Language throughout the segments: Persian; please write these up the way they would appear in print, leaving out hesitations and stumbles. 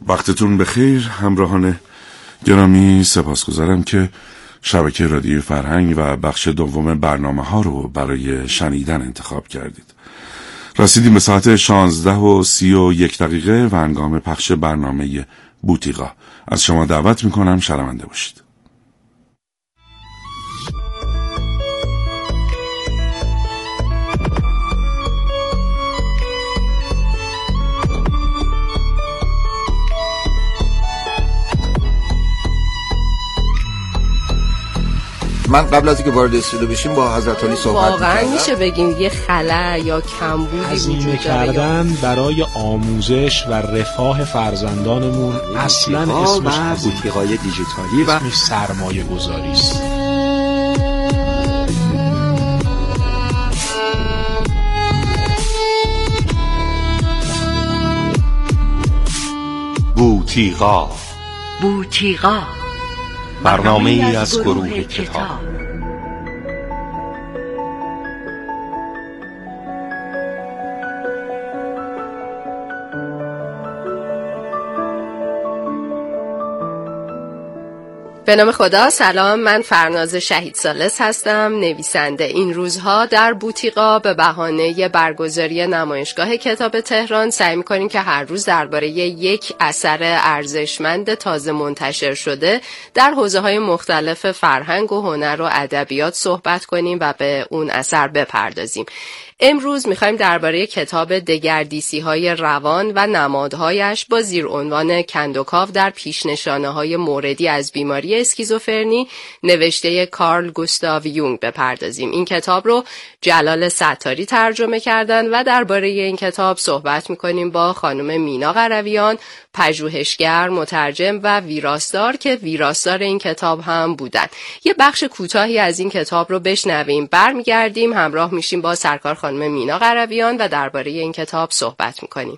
وقتتون بخیر همراهان گرامی، سپاسگزارم که شبکه رادیو فرهنگ و بخش دوم برنامه‌ها رو برای شنیدن انتخاب کردید. رسیدیم به ساعت 16:31 و هنگام پخش برنامه بوتیقا. از شما دعوت میکنم شنونده باشید. من قبل از اینکه وارد استودیو بشیم با حضرت علی صحبت می‌کردم. واقعا میشه بگیم یه خلأ یا کمبودی وجود کردن برای آموزش و رفاه فرزندانمون اصلا اسمش بوتیقای دیجیتالی و اسمش سرمایه گذاری است. بوتیقا برنامه‌ای از گروه کتاب. به نام خدا. سلام، من فرناز شهید ثالث هستم، نویسنده. این روزها در بوتیقا به بهانه برگزاری نمایشگاه کتاب تهران سعی می‌کنیم که هر روز درباره یک اثر ارزشمند تازه منتشر شده در حوزه‌های مختلف فرهنگ و هنر و ادبیات صحبت کنیم و به اون اثر بپردازیم. امروز می‌خوایم درباره کتاب دگردیسی‌های روان و نمادهایش با زیرعنوان کندوکاو در پیش‌نشانه‌های موردی از بیماری اسکیزوفرنی نوشته کارل گوستاو یونگ بپردازیم. این کتاب رو جلال ستاری ترجمه کردن و درباره این کتاب صحبت می‌کنیم با خانم مینا قرویان، پژوهشگر، مترجم و ویراستار که ویراستار این کتاب هم بودن. یه بخش کوتاهی از این کتاب رو بشنویم، برمیگردیم همراه میشیم با سرکار خانم مینا قرویان و درباره این کتاب صحبت میکنیم.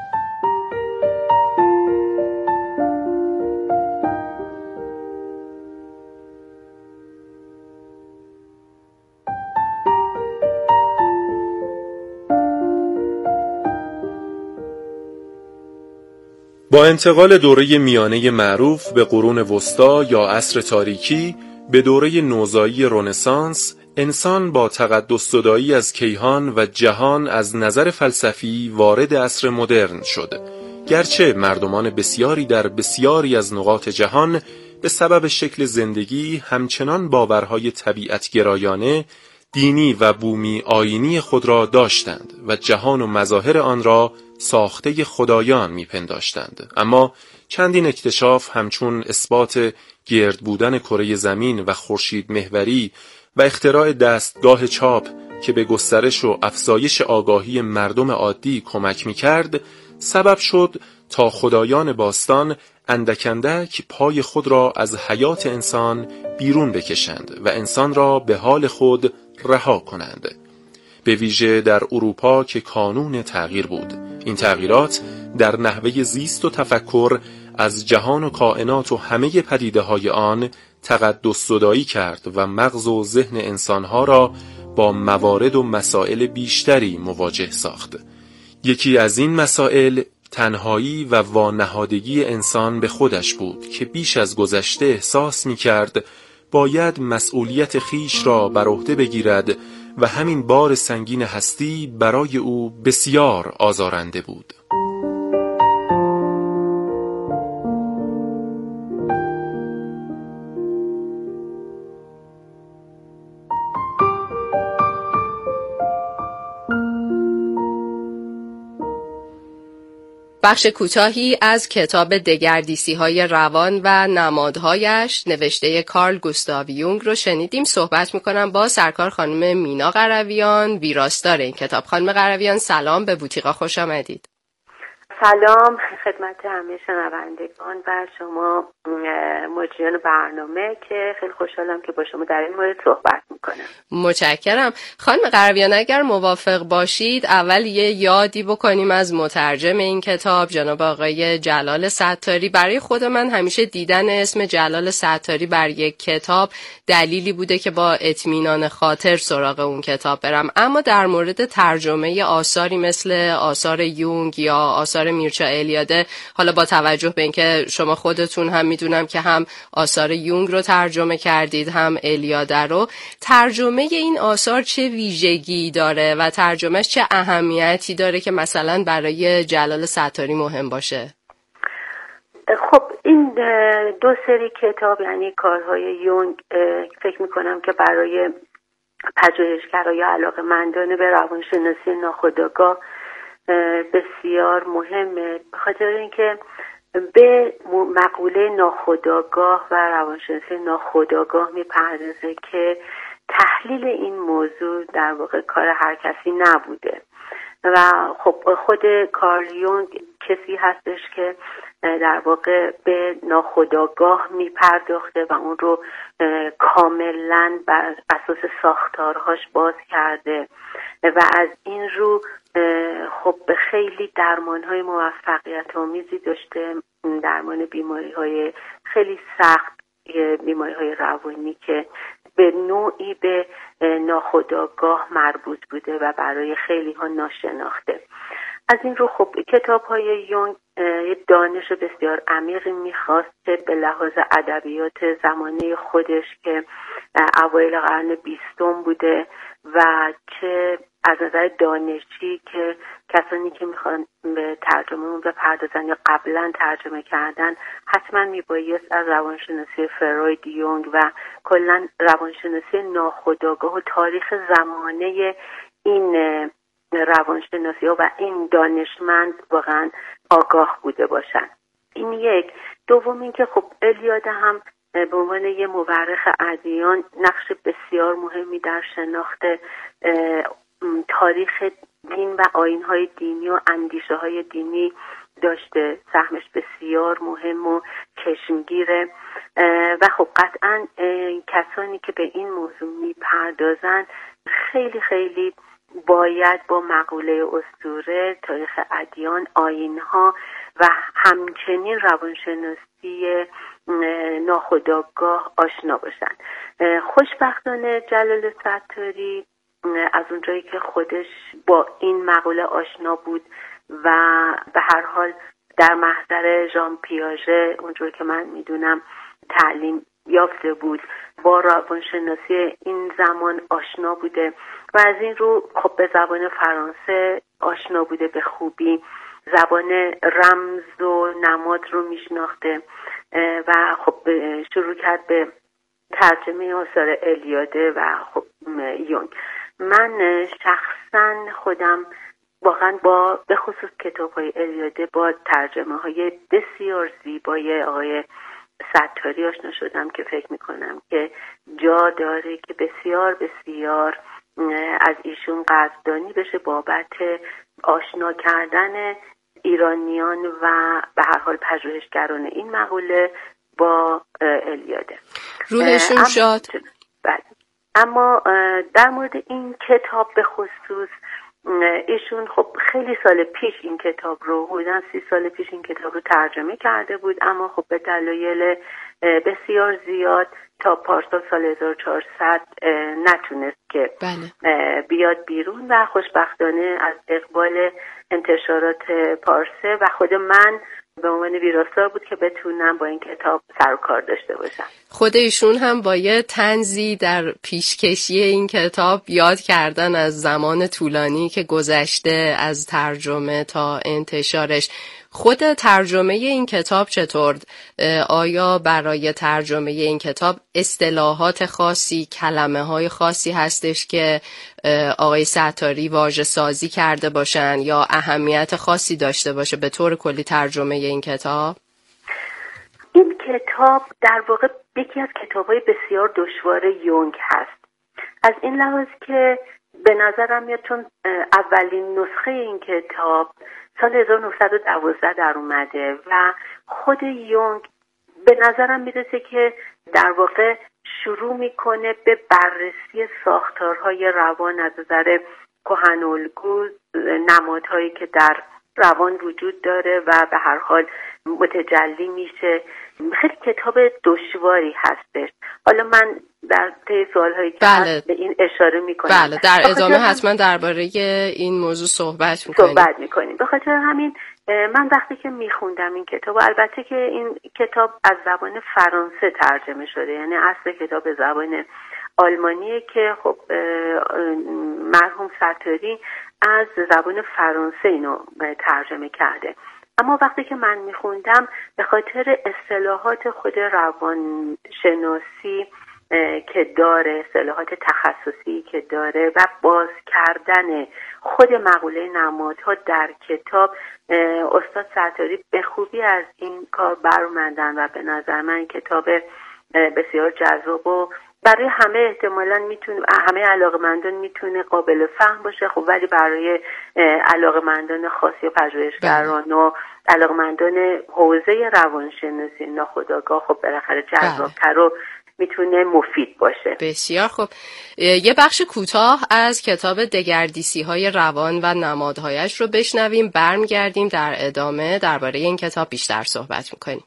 با انتقال دوره میانه معروف به قرون وسطا یا عصر تاریکی به دوره نوزایی رنسانس، انسان با تقدس زدایی از کیهان و جهان از نظر فلسفی وارد عصر مدرن شد. گرچه مردمان بسیاری در بسیاری از نقاط جهان به سبب شکل زندگی همچنان باورهای طبیعت‌گرایانه، دینی و بومی آیینی خود را داشتند و جهان و مظاهر آن را ساخته خدایان میپنداشتند، اما چندین اکتشاف همچون اثبات گرد بودن کره زمین و خورشید محوری و اختراع دستگاه چاپ که به گسترش و افزایش آگاهی مردم عادی کمک میکرد، سبب شد تا خدایان باستان اندک پای خود را از حیات انسان بیرون بکشند و انسان را به حال خود رها کنند. به ویژه در اروپا که کانون تغییر بود. این تغییرات در نحوه زیست و تفکر از جهان و کائنات و همه پدیده‌های آن تقدس زدایی کرد و مغز و ذهن انسانها را با موارد و مسائل بیشتری مواجه ساخت. یکی از این مسائل تنهایی و وانهادگی انسان به خودش بود که بیش از گذشته احساس می‌کرد باید مسئولیت خیش را بر عهده بگیرد و همین بار سنگین هستی برای او بسیار آزارنده بود. بخش کوتاهی از کتاب دگردیسی‌های روان و نمادهایش نوشته کارل گوستاو یونگ رو شنیدیم. صحبت میکنم با سرکار خانم مینا قرویان، ویراستار این کتاب. خانم قرویان سلام، به بوتیقا خوش آمدید. سلام خدمت همه شنوندگان و شما مجریان برنامه که خیلی خوشحالم که با شما در این مورد صحبت میکنم. متشکرم. خانم غربیان اگر موافق باشید اول یه یادی بکنیم از مترجم این کتاب جناب آقای جلال ستاری. برای خود من همیشه دیدن اسم جلال ستاری بر یک کتاب دلیلی بوده که با اطمینان خاطر سراغ اون کتاب برم، اما در مورد ترجمه آثاری مثل آثار یونگ یا آثار میرچا الیاده، حالا با توجه به اینکه شما خودتون هم میدونم که هم آثار یونگ رو ترجمه کردید هم الیاده رو، ترجمه این آثار چه ویژگی داره و ترجمهش چه اهمیتی داره که مثلا برای جلال ستاری مهم باشه؟ خب این دو سری کتاب یعنی کارهای یونگ فکر میکنم که برای پژوهشگران یا علاقه‌مندان به روانشناسی ناخودآگاه بسیار مهمه، به خاطر اینکه به مقوله ناخودآگاه و روانشناسی ناخودآگاه میپردازه که تحلیل این موضوع در واقع کار هر کسی نبوده و خب خود کارل یونگ کسی هستش که در واقع به ناخودآگاه میپرداخته و اون رو کاملا بر اساس ساختارهاش باز کرده و از این رو خب خیلی درمان‌های موفقیت آمیزی داشته، درمان بیماری‌های خیلی سخت، بیماری‌های روانی که به نوعی به ناخودآگاه مربوط بوده و برای خیلی ها ناشناخته. از این رو خب کتاب‌های یونگ دانش بسیار عمیقی می‌خواست که به لحاظ ادبیات زمانه خودش که اوایل قرن 20 بوده و چه از نظر دانشی که کسانی که میخوان به ترجمه اون بپردازن یا قبلا ترجمه کردن حتما میبایست از روانشناسی فروید، یونگ و کلا روانشناسی ناخودآگاه و تاریخ زمانه این روانشناسی ها و این دانشمند واقعا آگاه بوده باشن. این یک. دوم اینکه خب الیاده هم به عنوان یه مورخ ادیان نقش بسیار مهمی در شناخت تاریخ دین و آیین‌های دینی و اندیشه‌های دینی داشته، سهمش بسیار مهم و چشمگیره و خب قطعاً کسانی که به این موضوع میپردازن خیلی خیلی باید با مقوله اسطوره، تاریخ ادیان، آیین‌ها و همچنین روانشناسی ناخودآگاه آشنا باشن. خوشبختانه جلال ستاری از اونجایی که خودش با این مقوله آشنا بود و به هر حال در محضر ژان پیاژه اونجوری که من میدونم تعلیم یافته بود، با روانشناسی این زمان آشنا بوده و از این رو خب به زبان فرانسه آشنا بوده به خوبی، زبان رمز و نماد رو میشناخته و خب شروع کرد به ترجمه آثار الیاده و خب یونگ. من شخصا خودم واقعا با به خصوص کتاب‌های الیاده با ترجمه‌های بسیار زیبای آقای ستاری آشنا شدم که فکر می‌کنم که جا داره که بسیار بسیار از ایشون قدردانی بشه بابت آشنا کردن ایرانیان و به هر حال پژوهشگران این مقوله با الیاده. روحشون شاد. بله. اما در مورد این کتاب به خصوص ایشون خب خیلی سال پیش این کتاب رو حدوداً 30 سال پیش این کتاب رو ترجمه کرده بود، اما خب به دلایل بسیار زیاد تا پارسال سال 1400 نتونست که بیاد بیرون و خوشبختانه از اقبال انتشارات پارسه و خود من به عنوان ویراستار بود که بتونم با این کتاب سر و کار داشته باشم. خود ایشون هم با یه طنزی در پیشکشی این کتاب یاد کردن از زمان طولانی که گذشته از ترجمه تا انتشارش. خود ترجمه این کتاب چطور؟ آیا برای ترجمه این کتاب اصطلاحات خاصی، کلمه‌های خاصی هستش که آقای ستاری واژه سازی کرده باشن یا اهمیت خاصی داشته باشه به طور کلی ترجمه این کتاب؟ این کتاب در واقع یکی از کتاب‌های بسیار دشوار یونگ هست. از این لحاظ که به نظرم میاد چون اولین نسخه این کتاب سال 1912 در اومده و خود یونگ به نظرم میرسه که در واقع شروع میکنه به بررسی ساختارهای روان از نظر کهن الگو، نمادهایی که در روان وجود داره و به هر حال متجلی میشه. خیلی کتاب دشواری هستش. حالا من در طی سوالهایی که بله. به این اشاره میکنم. بله، در ادامه حتما درباره این موضوع صحبت میکنیم. به خاطر همین من وقتی که میخوندم این کتاب، البته که این کتاب از زبان فرانسه ترجمه شده، یعنی اصل کتاب زبان آلمانیه که خب مرحوم ستاری از زبان فرانسه اینو ترجمه کرده. اما وقتی که من میخوندم به خاطر اصطلاحات خود روانشناسی که داره، اصطلاحات تخصصی که داره و باز کردن خود مقوله نمادها در کتاب، استاد ستاری به خوبی از این کار برآمدن و به نظر من کتاب بسیار جذاب و برای همه احتمالاً میتونه، همه علاقمندان میتونه قابل فهم باشه. خب ولی برای علاقمندان خاصی و پژوهشگران و علاقمندان حوزه روانشناسی ناخودآگاه خب بالاخره جذاب‌تر و میتونه مفید باشه. بسیار خب، یه بخش کوتاه از کتاب دگردیسی‌های روان و نمادهایش رو بشنویم، برمیگردیم در ادامه درباره این کتاب بیشتر صحبت میکنیم.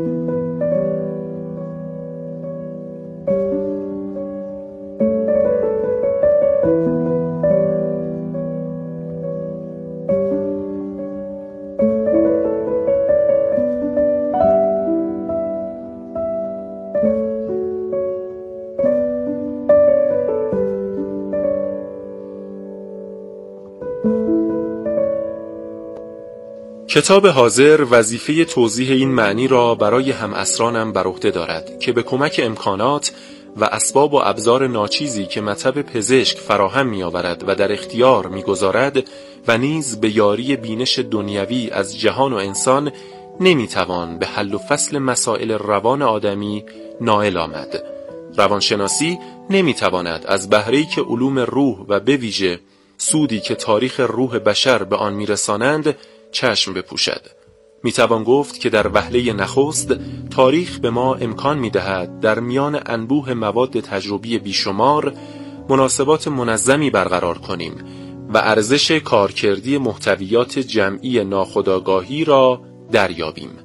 کتاب حاضر وظیفه توضیح این معنی را برای همعصرانم بر عهده دارد که به کمک امکانات و اسباب و ابزار ناچیزی که مطب پزشک فراهم می‌آورد و در اختیار می‌گذارد و نیز به یاری بینش دنیوی از جهان و انسان نمی‌توان به حل و فصل مسائل روان آدمی نائل آمد. روانشناسی نمی‌تواند از بهره‌ای که علوم روح و به ویژه سودی که تاریخ روح بشر به آن می‌رسانند چشم بپوشد. میتوان گفت که در وهله نخست تاریخ به ما امکان میدهد در میان انبوه مواد تجربی بیشمار مناسبات منظمی برقرار کنیم و ارزش کارکردی محتویات جمعی ناخودآگاهی را دریابیم.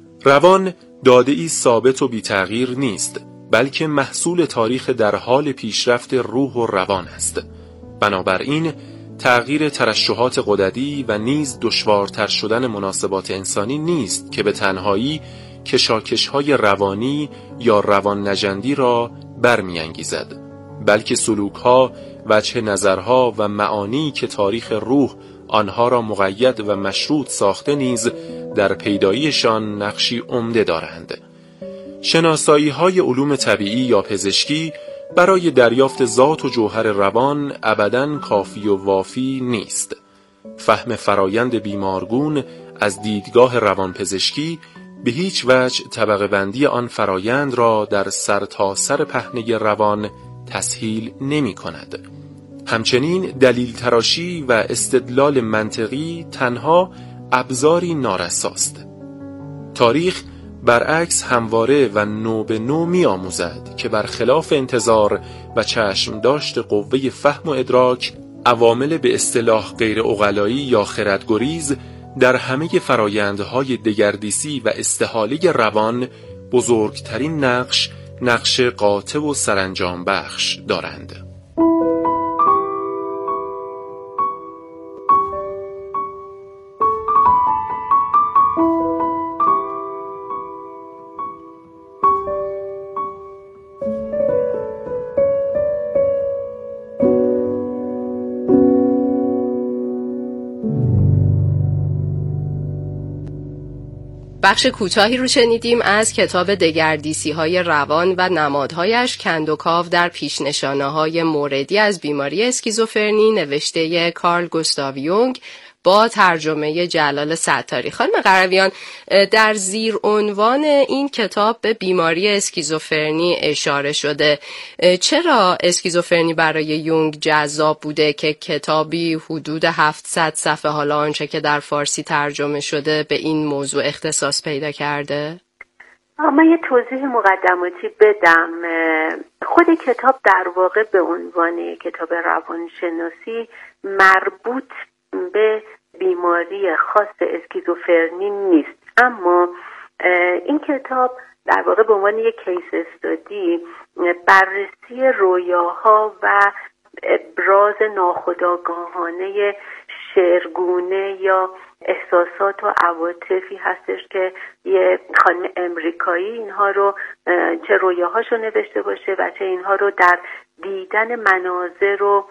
روان داده‌ای ثابت و بی‌تغییر نیست، بلکه محصول تاریخ در حال پیشرفت روح و روان است. بنابراین تغییر ترشحات غددی و نیز دشوارتر شدن مناسبات انسانی نیست که به تنهایی کشاکش‌های روانی یا روان نژندی را برمی‌انگیزد، بلکه سلوک‌ها، وجه نظرها و معانی که تاریخ روح آنها را مقید و مشروط ساخته نیز در پیداییشان نقشی عمده دارند. شناسایی‌های علوم طبیعی یا پزشکی برای دریافت ذات و جوهر روان ابداً کافی و وافی نیست. فهم فرایند بیمارگون از دیدگاه روانپزشکی به هیچ وجه طبقه بندی آن فرایند را در سرتاسر پهنه روان تسهیل نمی کند. همچنین دلیل تراشی و استدلال منطقی تنها ابزاری نارساست. تاریخ برعکس همواره و نو به نو می آموزد که برخلاف انتظار و چشم داشت قوه فهم و ادراک، عوامل به اصطلاح غیر عقلایی یا خردگریز در همه فرایندهای دگردیسی و استحاله روان بزرگترین نقش قاطع و سرانجام بخش دارند. بخش کوتاهی رو شنیدیم از کتاب دگردیسی‌های روان و نمادهایش، کندوکاو در پیشنشانه‌های موردی از بیماری اسکیزوفرنی، نوشته کارل گوستاو یونگ با ترجمه جلال ستاری. خانم قرویان، در زیر عنوان این کتاب به بیماری اسکیزوفرنی اشاره شده. چرا اسکیزوفرنی برای یونگ جذاب بوده که کتابی حدود 700 صفحه، حالا آنچه که در فارسی ترجمه شده، به این موضوع اختصاص پیدا کرده؟ من یه توضیح مقدماتی بدم. خود کتاب در واقع به عنوان کتاب روانشناسی مربوط به بیماری خاص اسکیزوفرنی نیست، اما این کتاب در واقع به عنوان یک کیس استادی بررسی رویاها و ابراز ناخودآگاهانه شعرگونه یا احساسات و عواطفی هستش که یه خانم امریکایی اینها رو چه رویاهاشو نوشته باشه و چه اینها رو در دیدن مناظر و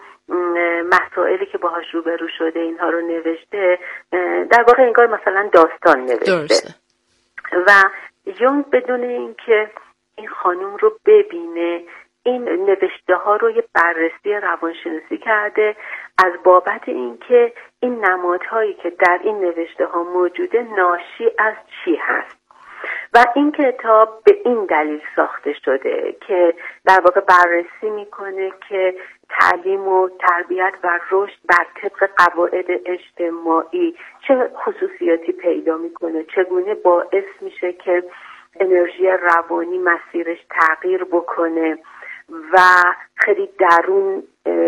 مسائلی که باهاش روبرو شده اینها رو نوشته. در واقع انگار مثلا داستان نوشته درسته. و یونگ بدون اینکه این خانم رو ببینه این نوشته ها رو یه بررسی روانشناسی کرده از بابت اینکه این نمادهایی که در این نوشته ها موجوده ناشی از چی هست و این کتاب به این دلیل ساخته شده که در واقع بررسی میکنه که تعلیم و تربیت و رشد بر طبق قواعد اجتماعی چه خصوصیاتی پیدا میکنه، چگونه باعث میشه که انرژی روانی مسیرش تغییر بکنه و خیلی درون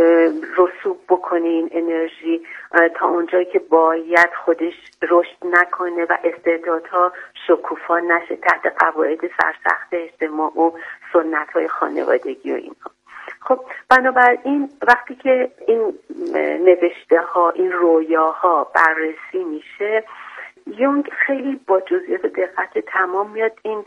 رسوب بکنه این انرژی تا اونجایی که باید خودش رشد نکنه و استعدادها شکوفا نشه تحت قواعد سرسخت اجتماع و سنت‌های خانوادگی و اینها. خب بنابراین وقتی که این نوشته ها، این رویاها بررسی میشه، یونگ خیلی با جزئیات و دقت تمام میاد این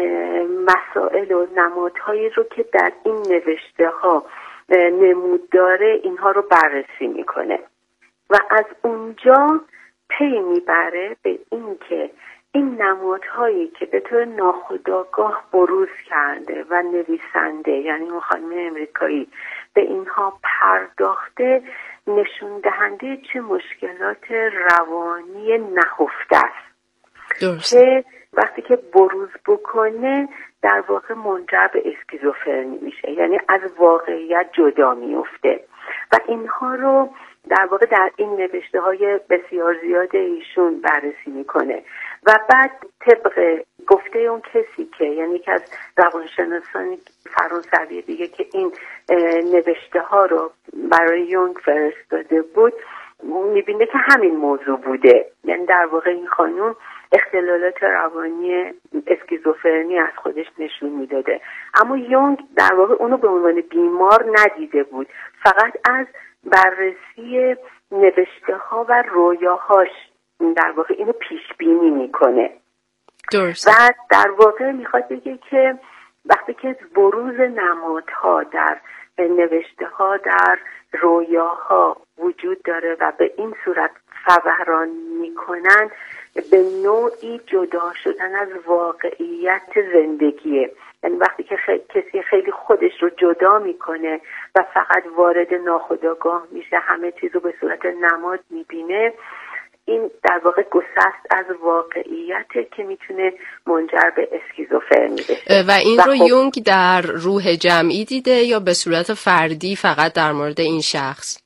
مسائل و نمادهایی رو که در این نوشته ها نمود داره اینها رو بررسی میکنه و از اونجا پی میبره به این که این نمادهایی که به طور ناخودآگاه بروز کرده و نویسنده یعنی اون خانم امریکایی به اینها پرداخته نشون دهنده چه مشکلات روانی نهفته است که وقتی که بروز بکنه در واقع منجر به اسکیزوفرنی میشه، یعنی از واقعیت جدا میفته و اینها رو در واقع در این نوشته های بسیار زیاد ایشون بررسی میکنه و بعد طبق گفته اون کسی که یعنی که از روانشناسان فرانسوی دیگه که این نوشته ها رو برای یونگ فرستاده بود میبینه که همین موضوع بوده، یعنی در واقع این خانوم اختلالات روانی اسکیزوفرنی از خودش نشون میداده، اما یونگ در واقع اونو به عنوان بیمار ندیده بود، فقط از بررسی نوشته ها و رویاهاش در واقع اینو پیش بینی میکنه. درست. و در واقع میخواد بگه که وقتی که بروز نمادها در نوشته ها در رویاها وجود داره و به این صورت فوران میکنن، به نوعی جدا شدن از واقعیت زندگیه، یعنی وقتی که کسی خیلی خودش رو جدا میکنه و فقط وارد ناخودآگاه میشه، همه چیز رو به صورت نماد میبینه، این در واقع گسست از واقعیته که میتونه منجر به اسکیزوفرنی بشه. و این رو یونگ در روح جمعی دیده یا به صورت فردی فقط در مورد این شخص؟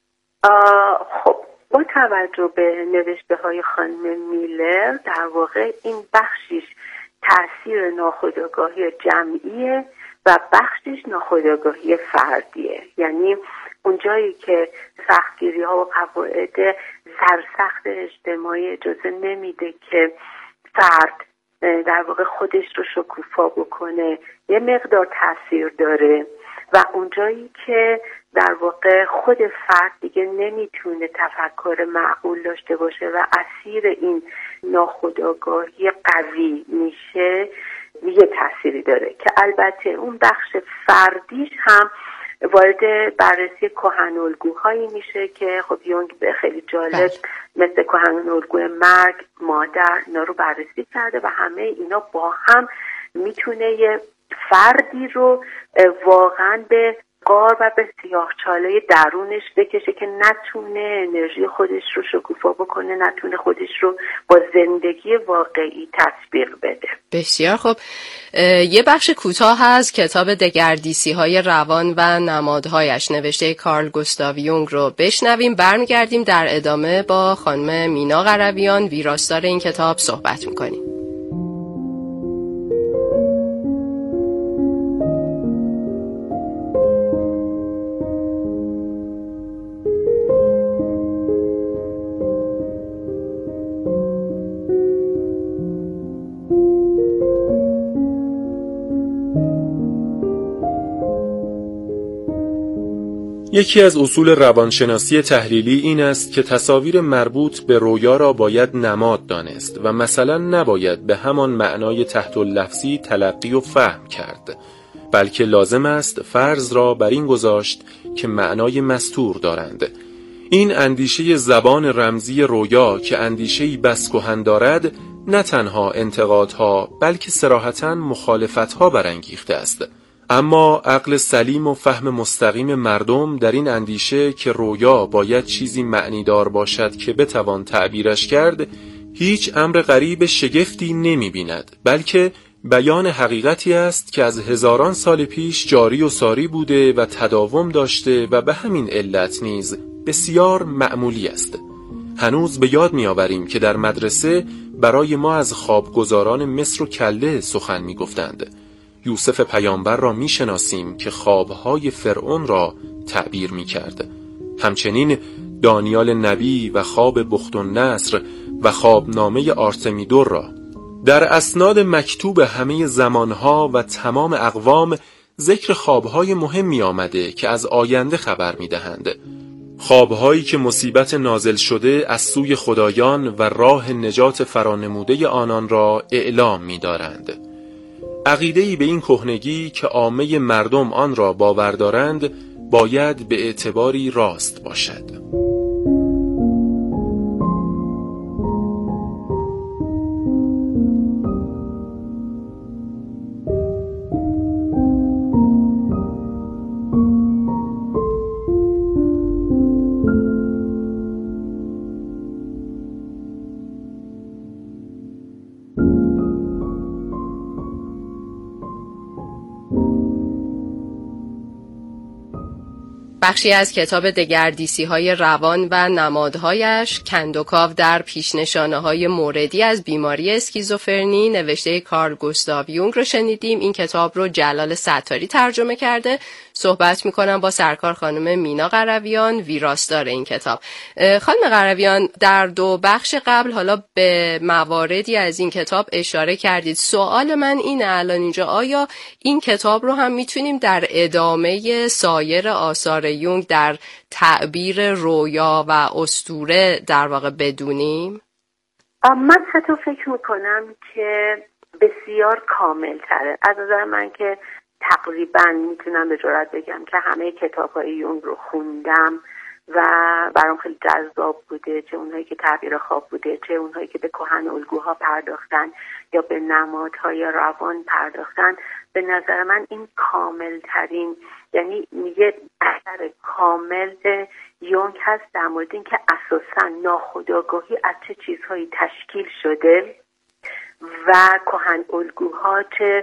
خب با توجه به نوشته های خانم میلر در واقع این بخشش تأثیر ناخودآگاهی جمعیه و بخشش ناخودآگاهی فردیه، یعنی اونجایی که سختگیری ها و قواعد سرسخت اجتماعی اجازه نمیده که فرد در واقع خودش رو شکوفا بکنه، یه مقدار تأثیر داره و اونجایی که در واقع خود فرد دیگه نمیتونه تفکر معقول داشته باشه و اسیر این ناخودآگاهی قوی میشه، یه تأثیری داره که البته اون بخش فردیش هم وارد بررسی کهن‌الگوهایی میشه که خب یونگ به خیلی جالب مثل کهن‌الگوی مرگ، مادر، اینا رو بررسی کرده و همه اینا با هم میتونه یه فردی رو واقعا به غار و به سیاهچاله درونش بکشه که نتونه انرژی خودش رو شکوفا بکنه، نتونه خودش رو با زندگی واقعی تطبیق بده. بسیار خب. یه بخش کوتاه از کتاب دگردیسی‌های روان و نمادهایش نوشته کارل گوستاو یونگ رو بشنویم، برمیگردیم در ادامه با خانم مینا قرویان ویراستار این کتاب صحبت میکنیم. یکی از اصول روانشناسی تحلیلی این است که تصاویر مربوط به رویا را باید نماد دانست و مثلا نباید به همان معنای تحت اللفظی تلقی و فهم کرد، بلکه لازم است فرض را بر این گذاشت که معنای مستور دارند. این اندیشه زبان رمزی رویا که اندیشه‌ای بس کهن دارد، نه تنها انتقادها بلکه صراحتاً مخالفتها برانگیخته است. اما عقل سلیم و فهم مستقیم مردم در این اندیشه که رویا باید چیزی معنیدار باشد که بتوان تعبیرش کرد، هیچ امر غریب شگفتی نمی بیند، بلکه بیان حقیقتی است که از هزاران سال پیش جاری و ساری بوده و تداوم داشته و به همین علت نیز بسیار معمولی است. هنوز به یاد می‌آوریم که در مدرسه برای ما از خوابگزاران مصر و کله سخن می‌گفتند. یوسف پیامبر را می‌شناسیم که خوابهای فرعون را تعبیر می‌کرد. همچنین دانیال نبی و خواب بختالنصر و خوابنامه آرتمیدور را. در اسناد مکتوب همه زمانها و تمام اقوام ذکر خوابهای مهمی آمده که از آینده خبر می‌دهند. خوابهایی که مصیبت نازل شده از سوی خدایان و راه نجات فرانموده آنان را اعلام می‌دارند. عقیده‌ای به این کهنگی که عامه مردم آن را باور دارند باید به اعتباری راست باشد. بخشی از کتاب دگردیسی‌های روان و نمادهایش، کندوکاو در پیشنشانه‌های موردی از بیماری اسکیزوفرنی نوشته کارل گوستاو یونگ رو شنیدیم. این کتاب رو جلال ستاری ترجمه کرده. صحبت می‌کنم با سرکار خانم مینا قرویان، ویراستار این کتاب. خانم قرویان، در 2 بخش قبل حالا به مواردی از این کتاب اشاره کردید. سوال من اینه الان اینجا، آیا این کتاب رو هم میتونیم در ادامه سایر آثار یونگ در تعبیر رویا و اسطوره در واقع بدونیم؟ من حتی فکر میکنم که بسیار کامل تره. از نظر من که تقریبا میتونم به جرئت بگم که همه کتاب‌های یونگ رو خوندم و برام خیلی جذاب بوده، چه اونهایی که تعبیر خواب بوده، چه اونهایی که به کهن الگوها پرداختن یا به نمادهای روان پرداختن. به نظر من این کامل ترین، یعنی یه اثر کامل یونگ هست در مورد این که اساساً ناخودآگاهی از چه چیزهایی تشکیل شده و کهن الگوها چه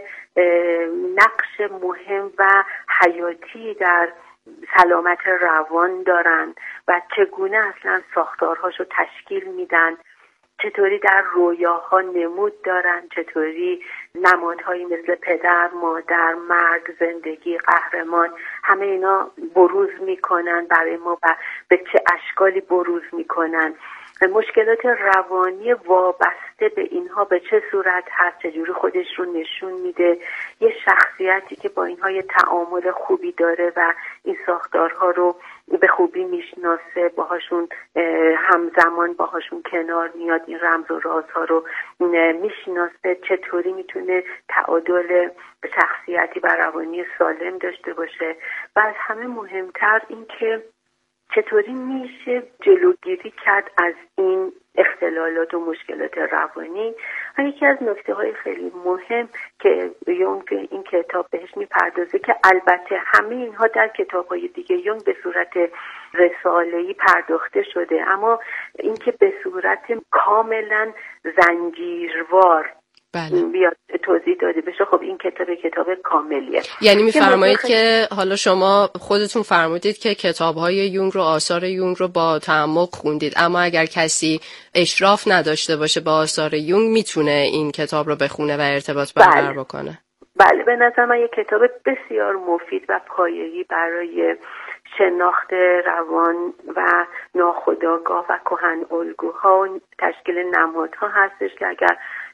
نقش مهم و حیاتی در سلامت روان دارن و چگونه اصلا ساختارهاشو تشکیل میدن، چطوری در رویاها نمود دارن، چطوری نمادهایی مثل پدر، مادر، مرگ، زندگی، قهرمان، همه اینا بروز میکنن برای ما و به چه اشکالی بروز میکنن. مشکلات روانی وابسته به اینها به چه صورت هست، چجوری خودش رو نشون میده. یه شخصیتی که با اینها یه تعامل خوبی داره و این ساختارها رو به خوبی میشناسه، باهاشون همزمان باهاشون کنار میاد، این رمز و رازها رو میشناسه، چطوری میتونه تعادل شخصیتی و روانی سالم داشته باشه. و از همه مهمتر این که چطوری میشه جلوگیری کرد از این اختلالات و مشکلات روانی. و یکی از نکته‌های خیلی مهم که یونگ این کتاب بهش میپردازه که البته همه اینها در کتاب‌های دیگه یونگ به صورت رساله‌ای پرداخته شده، اما اینکه به صورت کاملا زنجیروار بیاد توضیح داده بشه، خب این کتاب کاملیه. یعنی میفرمایید که حالا شما خودتون فرمودید که کتاب‌های یونگ رو، آثار یونگ رو با تعمق خوندید، اما اگر کسی اشراف نداشته باشه به آثار یونگ میتونه این کتاب رو بخونه و ارتباط برقرار بکنه؟ بله، به نظر من یک کتاب بسیار مفید و پایه‌ای برای شناخت روان و ناخودآگاه و کهن الگوها و تشکیل نمادها هستش که اگر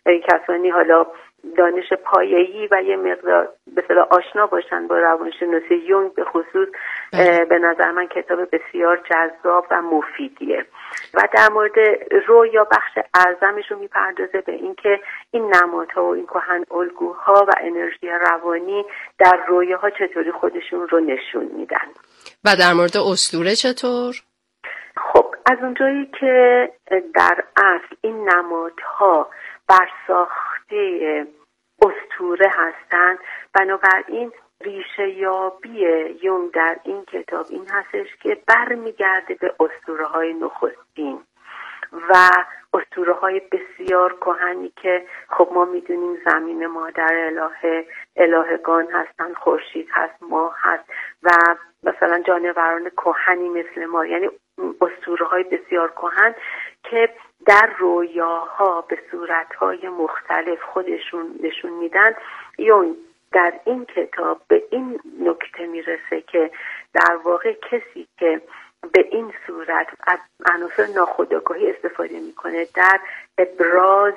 کسانی حالا دانش پایه‌ای و یه مقدار به اصطلاح آشنا باشن با روانشناسی یونگ به خصوص، به نظر من کتاب بسیار جذاب و مفیدیه و در مورد رویا بخش اعظمش رو میپردازه به اینکه این نمادها و این کهن الگوها و انرژی روانی در رویاها چطوری خودشون رو نشون میدن. و در مورد اسطوره چطور؟ خب از اونجایی که در اصل این نمادها برساخته اسطوره هستند، بنابراین ریشه یابی یونگ در این کتاب این هستش که برمیگرده به اسطوره‌های نخستین و اسطوره‌های بسیار کهنی که خب ما میدونیم زمین مادر الهگان هستن، خورشید هست، ماه هست و مثلا جانوران کهنی مثل ما، یعنی اسطوره‌های بسیار کهن که در رویاها به صورت‌های مختلف خودشون نشون میدن. یونگ در این کتاب به این نکته میرسه که در واقع کسی که به این صورت از عناصر ناخودآگاهی استفاده میکنه در ابراز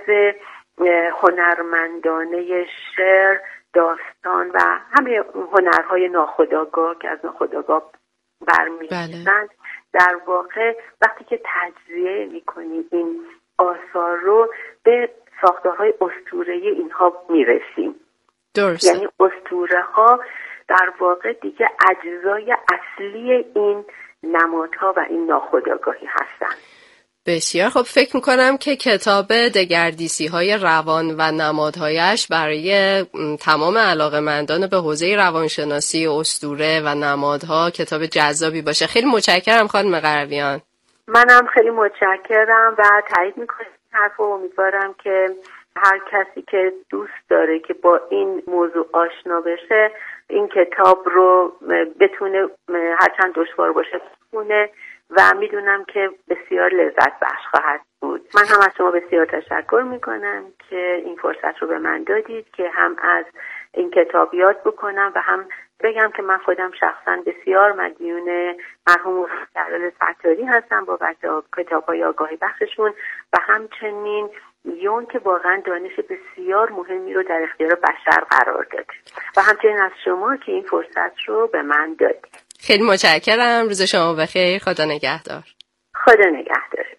هنرمندانه شعر، داستان و همه هنرهای ناخودآگاه که از ناخودآگاه برمی‌گردند، در واقع وقتی که تجزیه میکنیم این آثار رو به ساختارهای اسطوره‌ای اینها میرسیم. درست. یعنی اسطوره ها در واقع دیگه اجزای اصلی این نمادها و این ناخودآگاهی هستن. بسیار خب، فکر میکنم که کتاب دگردیسی‌های روان و نمادهایش برای تمام علاقه‌مندان به حوزه روانشناسی اسطوره و نمادها کتاب جذابی باشه. خیلی متشکرم خانم قرویان. منم خیلی متشکرم و تایید میکنم حرف و امیدوارم که هر کسی که دوست داره که با این موضوع آشنا بشه این کتاب رو بتونه هرچند دشوار باشه بخونه و میدونم که بسیار لذت بخش خواهد بود. من هم از شما بسیار تشکر میکنم که این فرصت رو به من دادید که هم از این کتاب یاد بکنم و هم بگم که من خودم شخصا بسیار مدیون مرحوم جلال ستاری هستم بابت کتاب‌های آگاهی بخششون و همچنین یونگ که واقعا دانش بسیار مهمی رو در اختیار بشر قرار داد و همچنین از شما که این فرصت رو به من دادید. خیلی متشکرم. روز شما بخیر. خدا نگهدار. خدا نگهدارت.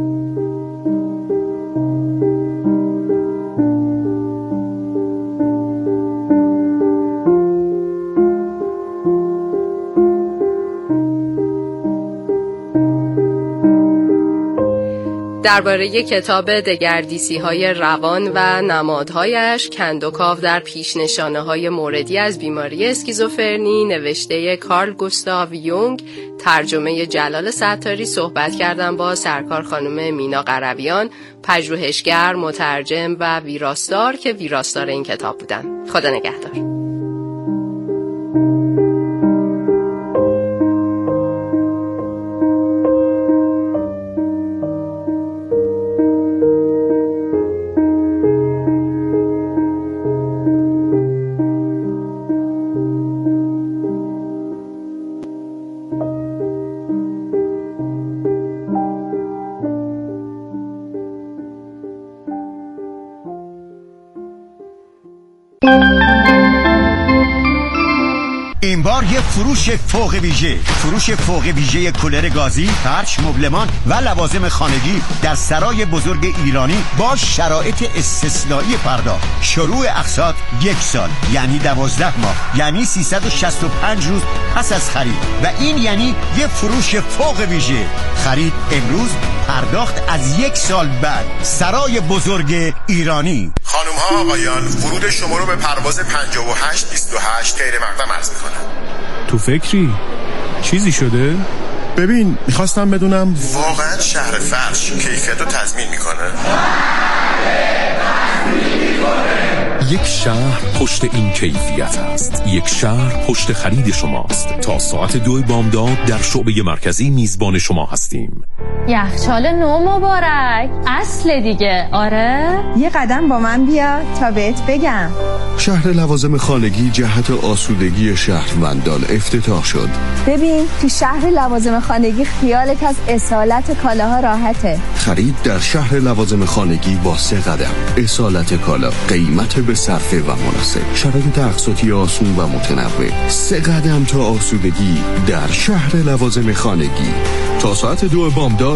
درباره کتاب دگردیسی‌های روان و نمادهایش، کندوکاو در پیش‌نشانه‌های موردی از بیماری اسکیزوفرنی نوشته کارل گوستاو یونگ، ترجمه جلال ستاری، صحبت کردم با سرکار خانم مینا قرویان، پژوهشگر، مترجم و ویراستار که ویراستار این کتاب بودن. خدا نگهدار. این بار یه فروش فوق ویژه کولر گازی، فرش، مبلمان و لوازم خانگی در سرای بزرگ ایرانی با شرایط استثنایی پرداخت. شروع اقساط 1 سال یعنی 12 ماه، یعنی 365 روز پس از خرید و این یعنی یه فروش فوق ویژه. خرید امروز، پرداخت از 1 سال بعد. سرای بزرگ ایرانی. خانم ها آقایان، ورود شما رو به پرواز 5828 غیر مقدم عرض میکنم. تو فکری؟ چیزی شده؟ ببین، میخواستم بدونم واقعا شهر فرش کیفیت رو تضمین میکنه؟ یک شهر پشت این کیفیت است. یک شهر پشت خرید شماست. تا ساعت 2 بامداد در شعبه مرکزی میزبان شما هستیم. یخچال نو مبارک، اصل دیگه. آره یه قدم با من بیا تا بهت بگم. شهر لوازم خانگی جهت آسودگی شهروندان افتتاح شد. ببین تو شهر لوازم خانگی خیالت از اصالت کالاها راحته. خرید در شهر لوازم خانگی با 3 قدم. اصالت کالا، قیمت به صرفه و مناسب، شرایط اقساطی آسون و متنوع. 3 قدم تا آسودگی در شهر لوازم خانگی. تا ساعت 2 بامداد